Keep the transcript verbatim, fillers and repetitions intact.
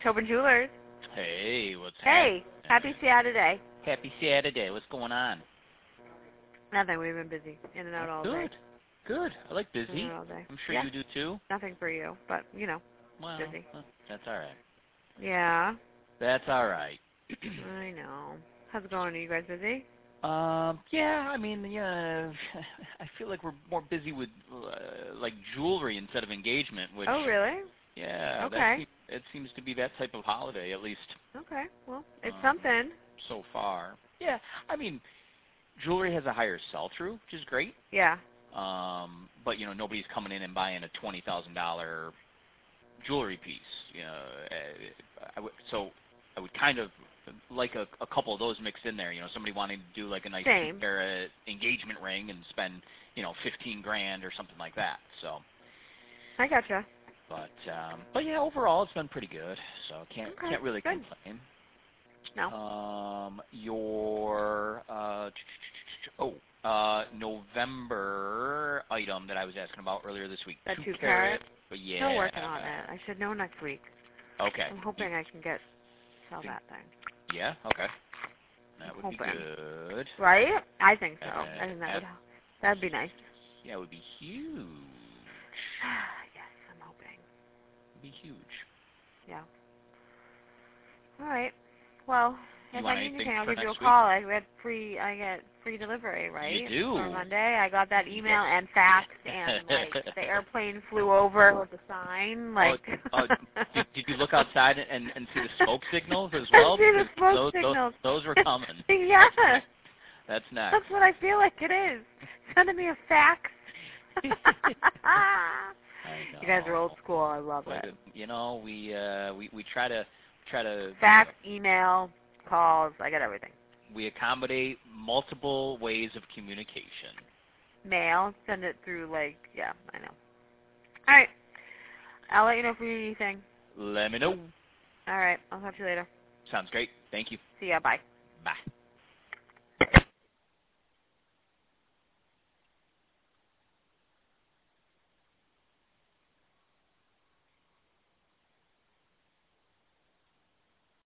Tobin Jewelers. Hey, what's Hey, happening? happy Saturday. Happy Saturday. What's going on? Nothing. We've been busy. In and out all Good. day. Good. I like busy. In and out all day. I'm sure yeah. you do too. Nothing for you, but, you know, Well, busy. well, that's all right. Yeah. That's all right. I know. How's it going? Are you guys busy? Um, yeah, I mean, yeah, I feel like we're more busy with, uh, like, jewelry instead of engagement, which... Oh, really? Yeah. Okay. That seems, it seems to be that type of holiday, at least. Okay. Well, it's um, something. So far. Yeah, I mean, jewelry has a higher sell-through, which is great. Yeah. Um, but, you know, nobody's coming in and buying a twenty thousand dollars jewelry piece. You know, uh, I w- so I would kind of like a, a couple of those mixed in there. You know, somebody wanting to do like a nice Same. two-carat engagement ring and spend, you know, fifteen grand or something like that. So, I gotcha. but um, but yeah, overall it's been pretty good. So can't Okay, can't really good. complain. No. Um, your uh, oh uh, November item that I was asking about earlier this week. That two two carat. carat? But yeah. Still working on it. I should know next week. Okay. I'm hoping I can get sell that thing. Yeah. Okay. That I'm would hoping. be good. Right? I think so. Uh, I think that uh, would that'd be nice. Yeah, it would be huge. Yes, I'm hoping. It'd be huge. Yeah. All right. Well, You if want I need anything anything, I'll for give you a next call. I get free. I get free delivery, right? You do. For Monday, I got that email and fax, and like the airplane flew over with a sign. Like. Oh, oh, did, did you look outside and and see the smoke signals as well? I see the Because smoke those, signals. Those, those were coming. Yes. That's nice. That's what I feel like it is. Sending me a fax. You guys are old school. I love But, it. you know, we uh, we we try to try to Fax, email, calls. I got everything. we accommodate multiple ways of communication. Mail. Send it through like yeah. I know. All right. I'll let you know if we need anything. Let me know. All right. I'll talk to you later. Sounds great. Thank you. See ya. Bye. Bye.